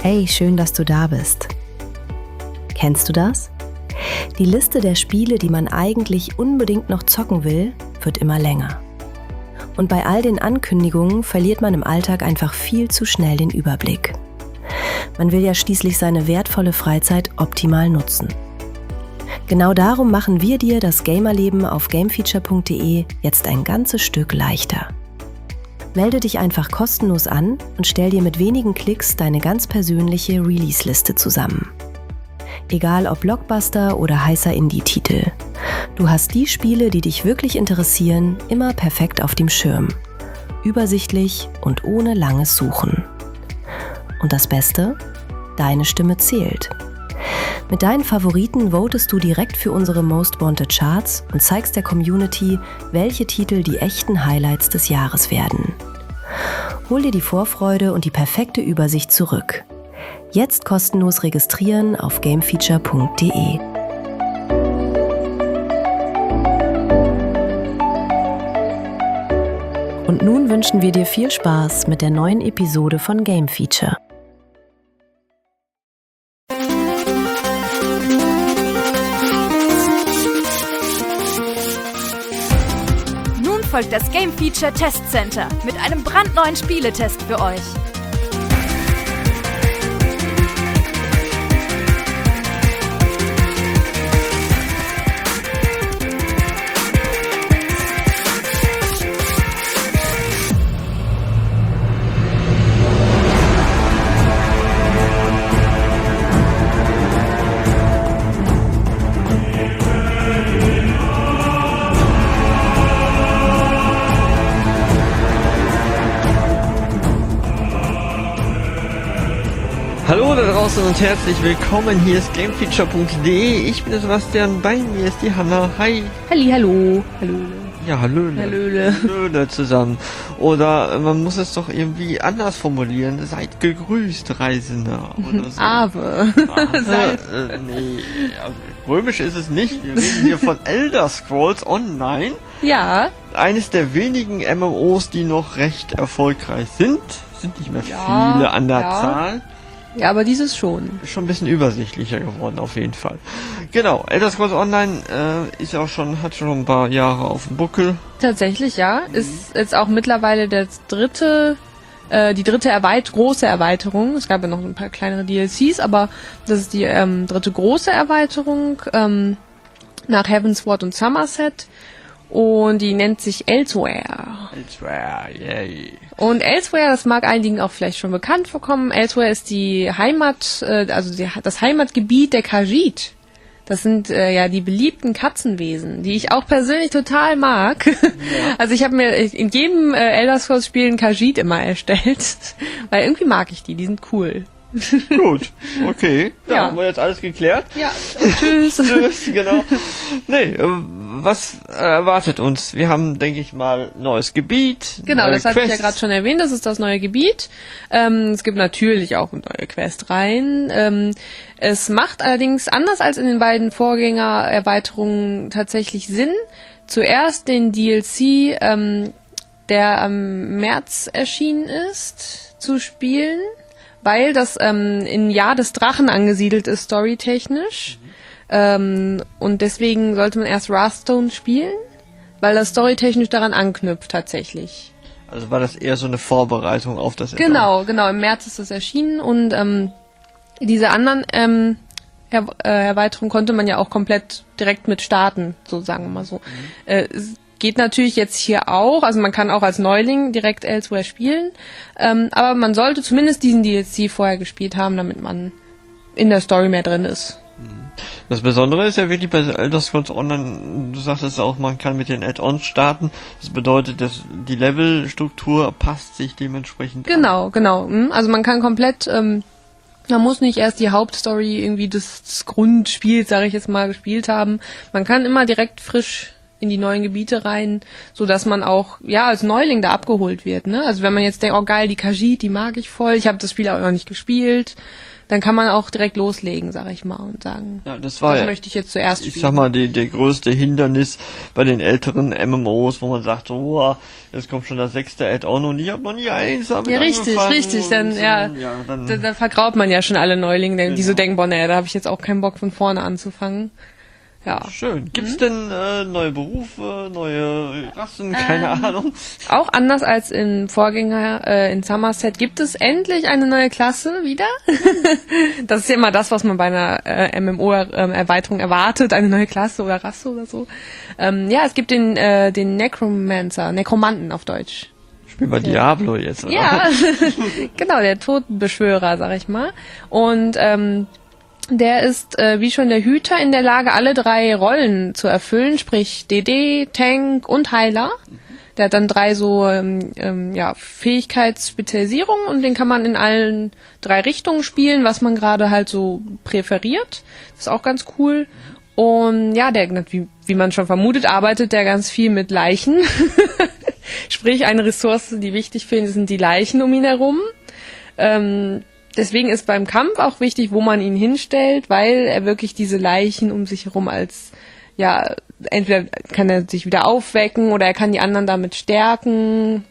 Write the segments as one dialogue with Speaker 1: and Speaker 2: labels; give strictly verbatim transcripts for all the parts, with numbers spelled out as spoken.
Speaker 1: Hey, schön, dass du da bist. Kennst du das? Die Liste der Spiele, die man eigentlich unbedingt noch zocken will, wird immer länger. Und bei all den Ankündigungen verliert man im Alltag einfach viel zu schnell den Überblick. Man will ja schließlich seine wertvolle Freizeit optimal nutzen. Genau darum machen wir dir das Gamerleben auf gamefeature punkt de jetzt ein ganzes Stück leichter. Melde dich einfach kostenlos an und stell dir mit wenigen Klicks deine ganz persönliche Release-Liste zusammen. Egal ob Blockbuster oder heißer Indie-Titel. Du hast die Spiele, die dich wirklich interessieren, immer perfekt auf dem Schirm. Übersichtlich und ohne langes Suchen. Und das Beste? Deine Stimme zählt. Mit deinen Favoriten votest du direkt für unsere Most Wanted Charts und zeigst der Community, welche Titel die echten Highlights des Jahres werden. Hol dir die Vorfreude und die perfekte Übersicht zurück. Jetzt kostenlos registrieren auf gamefeature punkt de. Und nun wünschen wir dir viel Spaß mit der neuen Episode von Game Feature.
Speaker 2: Nun folgt das Game Feature Test Center mit einem brandneuen Spieletest für euch.
Speaker 3: Hallo da draußen und herzlich willkommen, hier ist gamefeature punkt de, ich bin der Sebastian, bei mir ist die Hanna, hi.
Speaker 4: Halli, hallo, hallo.
Speaker 3: Ja, hallöle.
Speaker 4: Hallöle.
Speaker 3: Hallöle zusammen. Oder man muss es doch irgendwie anders formulieren, seid gegrüßt, Reisender, oder so.
Speaker 4: Ave.
Speaker 3: Ave äh, nee, römisch ist es nicht, wir reden hier von Elder Scrolls Online.
Speaker 4: Ja.
Speaker 3: Eines der wenigen M M Os, die noch recht erfolgreich sind, sind nicht mehr
Speaker 4: ja,
Speaker 3: viele an der
Speaker 4: ja.
Speaker 3: Zahl.
Speaker 4: Ja, aber dieses schon.
Speaker 3: Ist schon ein bisschen übersichtlicher geworden, auf jeden Fall. Genau, Elder Scrolls Online äh, ist auch schon, hat schon ein paar Jahre auf dem Buckel.
Speaker 4: Tatsächlich, ja. Mhm. Ist jetzt auch mittlerweile der dritte, äh, die dritte Erweit- große Erweiterung. Es gab ja noch ein paar kleinere D L Cs, aber das ist die ähm, dritte große Erweiterung ähm, nach Heavensward und Somerset. Und die nennt sich Elsewhere.
Speaker 3: Elsewhere, yay.
Speaker 4: Und Elsewhere, das mag einigen auch vielleicht schon bekannt vorkommen. Elsewhere ist die Heimat, äh, also die, das Heimatgebiet der Khajiit. Das sind äh, ja die beliebten Katzenwesen, die ich auch persönlich total mag. Ja. Also ich habe mir in jedem äh, Elder Scrolls Spiel einen Khajiit immer erstellt, weil irgendwie mag ich die, die sind cool.
Speaker 3: Gut, okay. Da
Speaker 4: ja.
Speaker 3: haben wir jetzt alles geklärt.
Speaker 4: Ja, tschüss.
Speaker 3: Tschüss, genau. Nee, was erwartet uns? Wir haben, denke ich mal, neues Gebiet.
Speaker 4: Genau, das hatte ich ja
Speaker 3: Quests.
Speaker 4: gerade schon erwähnt, das ist das neue Gebiet. Ähm, es gibt natürlich auch neue Questreihen. Ähm, es macht allerdings, anders als in den beiden Vorgängererweiterungen, tatsächlich Sinn, zuerst den D L C, ähm, der am März erschienen ist, zu spielen. Weil das ähm, im Jahr des Drachen angesiedelt ist, storytechnisch. Mhm. Ähm, und deswegen sollte man erst Wrathstone spielen, weil das storytechnisch daran anknüpft tatsächlich.
Speaker 3: Also war das eher so eine Vorbereitung auf das
Speaker 4: Genau, Erfahrung. Genau. Im März ist das erschienen und ähm, diese anderen ähm, er- äh, Erweiterungen konnte man ja auch komplett direkt mit starten, so sagen wir mal so. Mhm. Äh, Geht natürlich jetzt hier auch, also man kann auch als Neuling direkt Elsewhere spielen, ähm, aber man sollte zumindest diesen D L C vorher gespielt haben, damit man in der Story mehr drin ist.
Speaker 3: Das Besondere ist ja wirklich bei Elder Scrolls Online, du sagtest auch, man kann mit den Add-ons starten, das bedeutet, dass die Levelstruktur passt sich dementsprechend
Speaker 4: Genau, an. genau, also man kann komplett, ähm, man muss nicht erst die Hauptstory irgendwie des, des Grundspiels, sage ich jetzt mal, gespielt haben, man kann immer direkt frisch in die neuen Gebiete rein, so dass man auch, ja, als Neuling da abgeholt wird, ne? Also wenn man jetzt denkt, oh geil, die Khajiit, die mag ich voll, ich habe das Spiel auch noch nicht gespielt, dann kann man auch direkt loslegen, sag ich mal, und sagen,
Speaker 3: ja, das war
Speaker 4: das
Speaker 3: ja,
Speaker 4: möchte ich jetzt zuerst spielen.
Speaker 3: Ich sag mal, die, der größte Hindernis bei den älteren M M Os, wo man sagt, oh, jetzt kommt schon das sechste Add-on und ich habe noch nie eins damit
Speaker 4: Ja, richtig, richtig, dann,
Speaker 3: und,
Speaker 4: ja,
Speaker 3: ja dann,
Speaker 4: da, da vergraut man ja schon alle Neulinge, die
Speaker 3: Genau.
Speaker 4: so denken, boah, naja, da habe ich jetzt auch keinen Bock von vorne anzufangen. Ja.
Speaker 3: Schön. Gibt's
Speaker 4: Mhm.
Speaker 3: denn äh, neue Berufe, neue Rassen, keine
Speaker 4: Ähm,
Speaker 3: Ahnung?
Speaker 4: Auch anders als im Vorgänger äh, in Somerset gibt es endlich eine neue Klasse wieder. Das ist ja immer das, was man bei einer äh, M M O-Erweiterung erwartet, eine neue Klasse oder Rasse oder so. Ähm, ja, es gibt den äh, den Necromancer, Nekromanten auf Deutsch.
Speaker 3: Spielen wir Diablo jetzt, oder?
Speaker 4: Ja, genau, der Totenbeschwörer, sag ich mal. Und ähm, der ist, äh, wie schon der Hüter, in der Lage, alle drei Rollen zu erfüllen, sprich D D, Tank und Heiler. Der hat dann drei so ähm, ähm, ja, Fähigkeitsspezialisierungen und den kann man in allen drei Richtungen spielen, was man gerade halt so präferiert. Das ist auch ganz cool. Und ja, der, wie, wie man schon vermutet, arbeitet der ganz viel mit Leichen. Sprich, eine Ressource, die wichtig für ihn sind die Leichen um ihn herum. Ähm, Deswegen ist beim Kampf auch wichtig, wo man ihn hinstellt, weil er wirklich diese Leichen um sich herum als, ja, entweder kann er sich wieder aufwecken oder er kann die anderen damit stärken.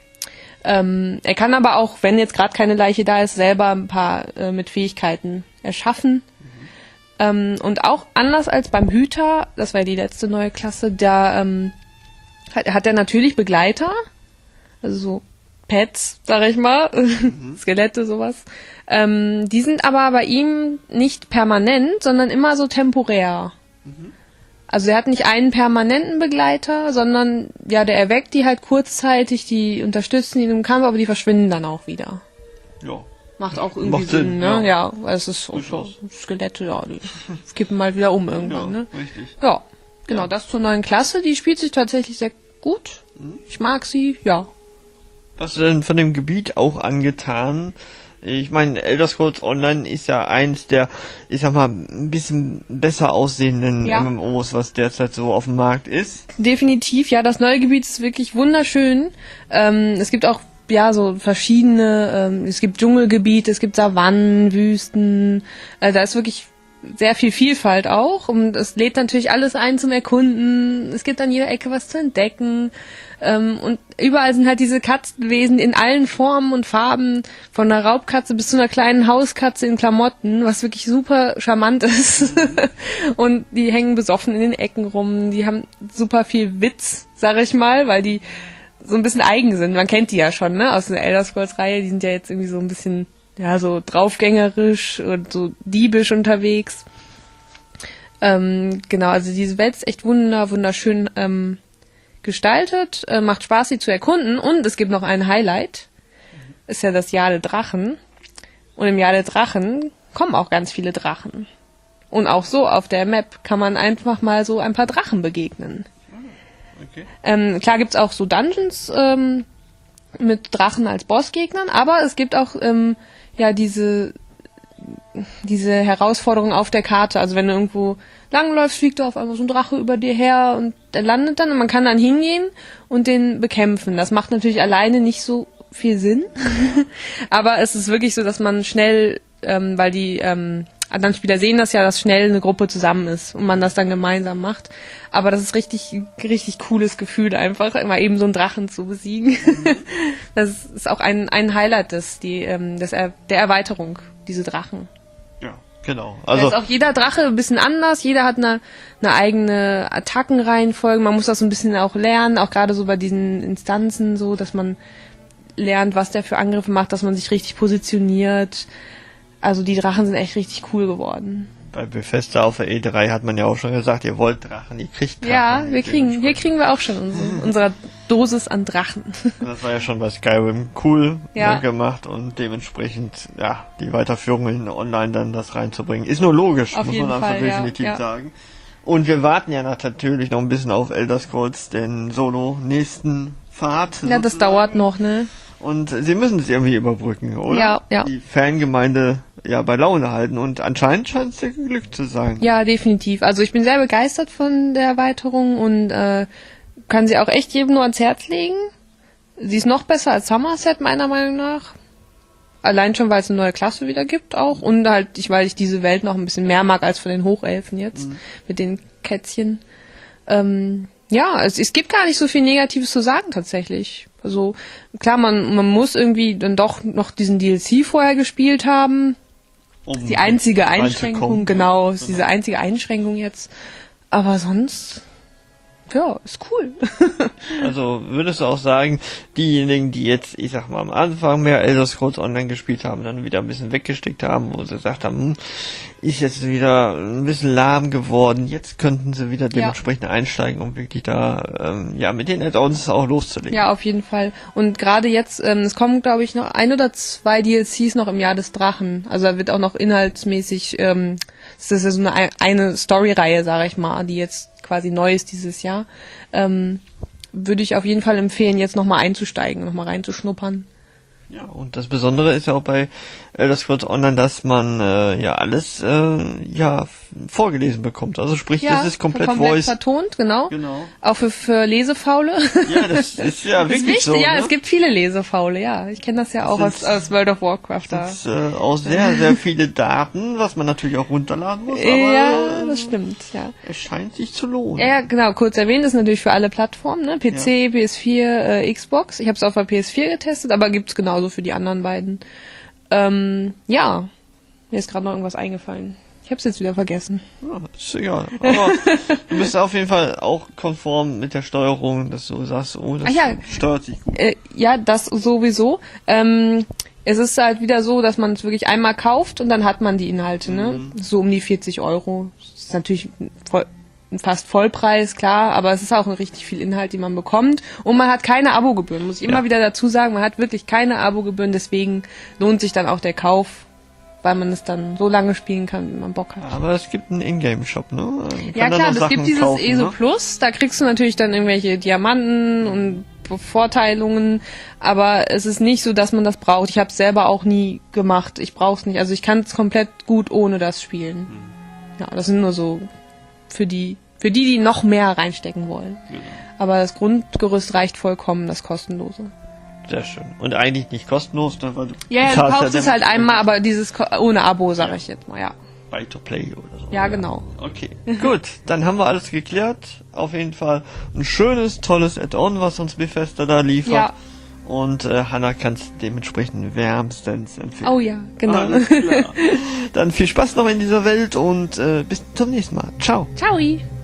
Speaker 4: Ähm, er kann aber auch, wenn jetzt gerade keine Leiche da ist, selber ein paar äh, mit Fähigkeiten erschaffen. Mhm. Ähm, und auch anders als beim Hüter, das war die letzte neue Klasse, da ähm, hat, hat er natürlich Begleiter, also so Pets, sag ich mal, mhm. Skelette, sowas. Ähm, die sind aber bei ihm nicht permanent, sondern immer so temporär. Mhm. Also er hat nicht einen permanenten Begleiter, sondern ja, der erweckt die halt kurzzeitig, die unterstützen ihn im Kampf, aber die verschwinden dann auch wieder.
Speaker 3: Ja.
Speaker 4: Macht auch irgendwie
Speaker 3: Macht
Speaker 4: Sinn,
Speaker 3: Sinn,
Speaker 4: ne?
Speaker 3: ja.
Speaker 4: Ja, weil es ist so, so Skelette, ja, die kippen mal wieder um irgendwann,
Speaker 3: Ja,
Speaker 4: ne?
Speaker 3: richtig.
Speaker 4: Ja, genau,
Speaker 3: Ja.
Speaker 4: das zur neuen Klasse, die spielt sich tatsächlich sehr gut. Mhm. Ich mag sie, ja.
Speaker 3: Was ist denn von dem Gebiet auch angetan? Ich meine, Elder Scrolls Online ist ja eins der, ich sag mal, ein bisschen besser aussehenden
Speaker 4: Ja.
Speaker 3: M M Os, was derzeit so auf dem Markt ist.
Speaker 4: Definitiv, ja, das neue Gebiet ist wirklich wunderschön. Ähm, es gibt auch, ja, so verschiedene, ähm, es gibt Dschungelgebiete, es gibt Savannen, Wüsten, äh, da ist wirklich sehr viel Vielfalt auch und es lädt natürlich alles ein zum Erkunden. Es gibt an jeder Ecke was zu entdecken. Ähm, und überall sind halt diese Katzenwesen in allen Formen und Farben, von einer Raubkatze bis zu einer kleinen Hauskatze in Klamotten, was wirklich super charmant ist. Und die hängen besoffen in den Ecken rum, die haben super viel Witz, sag ich mal, weil die so ein bisschen eigen sind. Man kennt die ja schon, ne, aus der Elder Scrolls Reihe, die sind ja jetzt irgendwie so ein bisschen, ja, so draufgängerisch und so diebisch unterwegs. Ähm, genau, also diese Welt ist echt wunder, wunderschön, ähm, gestaltet, äh, macht Spaß, sie zu erkunden und es gibt noch ein Highlight, ist ja das Jahr der Drachen und im Jahr der Drachen kommen auch ganz viele Drachen und auch so auf der Map kann man einfach mal so ein paar Drachen begegnen.
Speaker 3: Okay.
Speaker 4: Ähm, klar gibt's auch so Dungeons ähm, mit Drachen als Bossgegnern, aber es gibt auch ähm, ja diese diese Herausforderung auf der Karte, also wenn du irgendwo langläufst, fliegt da auf einmal so ein Drache über dir her und der landet dann und man kann dann hingehen und den bekämpfen. Das macht natürlich alleine nicht so viel Sinn, aber es ist wirklich so, dass man schnell, ähm, weil die ähm, anderen Spieler sehen das ja, dass schnell eine Gruppe zusammen ist und man das dann gemeinsam macht. Aber das ist richtig, richtig cooles Gefühl, einfach immer eben so einen Drachen zu besiegen. Mhm. Das ist auch ein, ein Highlight des, die, ähm, des er, der Erweiterung, diese Drachen.
Speaker 3: Ja, genau.
Speaker 4: Also
Speaker 3: Also
Speaker 4: da ist auch jeder Drache ein bisschen anders, jeder hat eine, eine eigene Attackenreihenfolge, man muss das so ein bisschen auch lernen, auch gerade so bei diesen Instanzen so, dass man lernt, was der für Angriffe macht, dass man sich richtig positioniert. Also die Drachen sind echt richtig cool geworden.
Speaker 3: bei Bethesda auf der E drei hat man ja auch schon gesagt, ihr wollt Drachen, ihr kriegt Drachen.
Speaker 4: Ja, wir kriegen, hier kriegen wir auch schon unsere, unsere Dosis an Drachen.
Speaker 3: Das war ja schon bei Skyrim cool
Speaker 4: Ja.
Speaker 3: ne, gemacht und dementsprechend, ja, die Weiterführung in Online dann das reinzubringen. Ist nur logisch,
Speaker 4: Auf
Speaker 3: muss
Speaker 4: jeden
Speaker 3: man einfach
Speaker 4: Fall, ja,
Speaker 3: definitiv
Speaker 4: ja.
Speaker 3: sagen. Und wir warten ja natürlich noch ein bisschen auf Elder Scrolls, den Solo nächsten Pfad.
Speaker 4: Ja, das
Speaker 3: sozusagen.
Speaker 4: dauert noch, ne?
Speaker 3: Und sie müssen es irgendwie überbrücken, oder?
Speaker 4: Ja, ja.
Speaker 3: Die Fangemeinde ja bei Laune halten und anscheinend scheint es dir geglückt zu sein.
Speaker 4: Ja, definitiv. Also ich bin sehr begeistert von der Erweiterung und äh, kann sie auch echt jedem nur ans Herz legen. Sie ist noch besser als Somerset, meiner Meinung nach. Allein schon, weil es eine neue Klasse wieder gibt auch. Und halt, ich, weil ich diese Welt noch ein bisschen mehr mag als von den Hochelfen jetzt. Mhm. Mit den Kätzchen. Ähm, ja, es, es gibt gar nicht so viel Negatives zu sagen tatsächlich. Also klar, man, man muss irgendwie dann doch noch diesen D L C vorher gespielt haben. Um die einzige Einschränkung, genau, ist diese einzige Einschränkung jetzt. Aber sonst... Ja, ist cool.
Speaker 3: Also würdest du auch sagen, diejenigen, die jetzt, ich sag mal, am Anfang mehr Elder Scrolls Online gespielt haben, dann wieder ein bisschen weggesteckt haben, wo sie gesagt haben, hm, ist jetzt wieder ein bisschen lahm geworden, jetzt könnten sie wieder dementsprechend ja. einsteigen, um wirklich da, ähm, ja, mit den Add-ons auch loszulegen.
Speaker 4: Ja, auf jeden Fall. Und gerade jetzt, ähm, es kommen, glaube ich, noch ein oder zwei D L Cs noch im Jahr des Drachen. Also da wird auch noch inhaltsmäßig, ähm, das ist ja so eine, eine Story-Reihe, sage ich mal, die jetzt quasi neu ist dieses Jahr, ähm, würde ich auf jeden Fall empfehlen, jetzt nochmal einzusteigen, nochmal reinzuschnuppern.
Speaker 3: Ja, und das Besondere ist ja auch bei Elder Scrolls Online, dass man äh, ja alles äh, ja vorgelesen bekommt. Also sprich,
Speaker 4: ja,
Speaker 3: das ist komplett,
Speaker 4: komplett
Speaker 3: voice.
Speaker 4: vertont, genau.
Speaker 3: genau.
Speaker 4: Auch für, für Lesefaule.
Speaker 3: Ja, das ist ja
Speaker 4: das
Speaker 3: wirklich
Speaker 4: ist
Speaker 3: so.
Speaker 4: Ja,
Speaker 3: ne?
Speaker 4: es gibt viele Lesefaule, ja. Ich kenne das ja
Speaker 3: das
Speaker 4: auch aus, aus World of Warcraft.
Speaker 3: Das da. Ist, äh, auch sehr, sehr viele Daten, was man natürlich auch runterladen muss. Aber,
Speaker 4: ja, das stimmt, ja.
Speaker 3: Es scheint sich zu lohnen.
Speaker 4: Ja, genau, kurz erwähnt, ist natürlich für alle Plattformen, ne? P C, ja. P S vier, äh, Xbox. Ich habe es auf der P S vier getestet, aber gibt's genauso für die anderen beiden. Ähm, ja, mir ist gerade noch irgendwas eingefallen. Ich hab's jetzt wieder vergessen.
Speaker 3: Ja, ist egal. Aber du bist auf jeden Fall auch konform mit der Steuerung, dass du sagst, oh, das ja. steuert sich gut.
Speaker 4: Äh, ja, das sowieso. Ähm, es ist halt wieder so, dass man es wirklich einmal kauft und dann hat man die Inhalte, ne? Mhm. So um die vierzig Euro. Das ist natürlich voll, fast Vollpreis, klar, aber es ist auch richtig viel Inhalt, den man bekommt. Und man hat keine Abogebühren, muss ich immer ja. wieder dazu sagen. Man hat wirklich keine Abogebühren, deswegen lohnt sich dann auch der Kauf, weil man es dann so lange spielen kann, wie man Bock hat.
Speaker 3: Aber es gibt einen Ingame-Shop, ne?
Speaker 4: Ja klar, es gibt dieses kaufen, E S O ne? Plus, da kriegst du natürlich dann irgendwelche Diamanten und Vorteilungen, aber es ist nicht so, dass man das braucht. Ich habe es selber auch nie gemacht. Ich brauche es nicht. Also ich kann es komplett gut ohne das spielen. Ja, das sind nur so für die, für die, die noch mehr reinstecken wollen. Genau. Aber das Grundgerüst reicht vollkommen, das kostenlose.
Speaker 3: Sehr schön. Und eigentlich nicht kostenlos, ne, weil du
Speaker 4: ja, du kaufst ja es halt einmal, aber dieses ohne Abo, sage ja. ich jetzt mal, ja.
Speaker 3: Buy to play oder so.
Speaker 4: Ja, genau.
Speaker 3: Okay, gut. Dann haben wir alles geklärt. Auf jeden Fall ein schönes, tolles Add-on, was uns Bethesda da liefert. Ja. Und äh, Hannah kann es dementsprechend wärmstens empfehlen.
Speaker 4: Oh ja, genau.
Speaker 3: Alles klar. Dann viel Spaß noch in dieser Welt und äh, bis zum nächsten Mal. Ciao.
Speaker 4: Ciao.